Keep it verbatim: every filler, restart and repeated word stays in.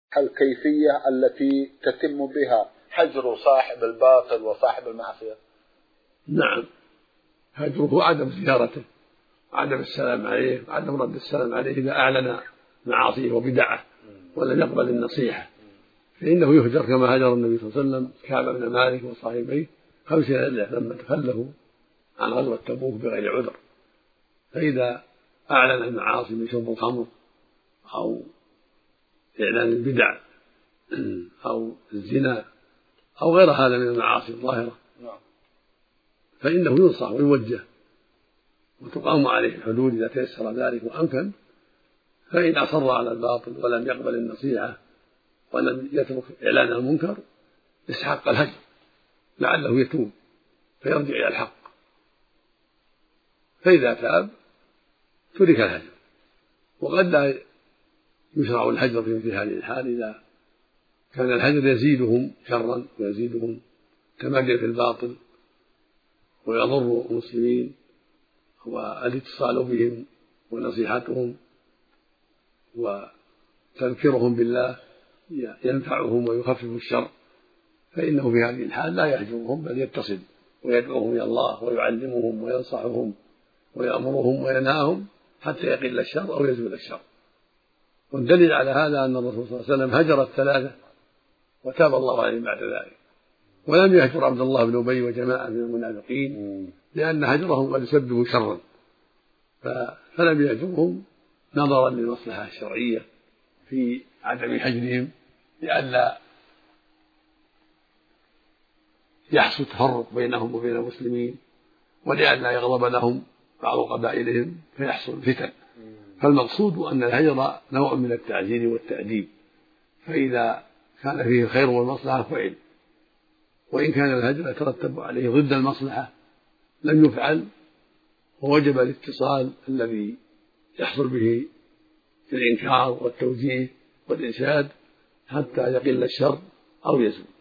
الكيفية التي تتم بها حجر صاحب الباطل وصاحب المعصية؟ نعم، هجره عدم زيارته، عدم السلام عليه، عدم رد السلام عليه إذا أعلن معاصيه وبدعه ولم يقبل النصيحة، فإنه يهجر كما هجر النبي صلى الله عليه وسلم كعب بن مالك وصاحبيه خمسين ليلة لما تخلفوا عن غزوة تبوك بغير عذر. فإذا أعلن المعاصي من شرب الخمر أو إعلان البدع أو الزنا أو غير هذا من المعاصي الظاهرة فإنه ينصح ويوجه وتقام عليه الحدود إذا تيسر ذلك وأمكن. فإن أصر على الباطل ولم يقبل النصيحة ولم يترك إعلان المنكر استحق الهجر لعله يتوب فيرجع إلى الحق، فإذا تاب ترك الهجر. وقد لا يشرع الهجر في مثل هذه الحال إذا كان الهجر يزيدهم شرا ويزيدهم تمادي في الباطل ويضر المسلمين، والاتصال بهم ونصيحتهم وتذكيرهم بالله ينفعهم ويخفف الشر، فإنه في هذه الحال لا يهجرهم بل يتصل ويدعوهم إلى الله ويعلمهم وينصحهم ويأمرهم وينهاهم حتى يقل الشر أو يزول الشر. والدليل على هذا أن الرسول صلى الله عليه وسلم هجر الثلاثة وتاب الله عليهم بعد ذلك، ولم يهجر عبد الله بن أبي وجماعة من المنافقين لأن هجرهم قد يسبب شرا، فلم يهجرهم نظرا للمصلحة الشرعية في عدم هجرهم لئلا يحصل تفرق بينهم وبين المسلمين ولئلا يغضب لهم بعض قبائلهم فيحصل فتن. فالمقصود أن الهجر نوع من التعزير والتأديب، فإذا كان فيه الخير والمصلحة فعل، وإن كان الهجر يترتب عليه ضد المصلحة لم يفعل، ووجب الاتصال الذي يحصل به الإنكار والتوجيه والإرشاد حتى يقل الشر أو يزول.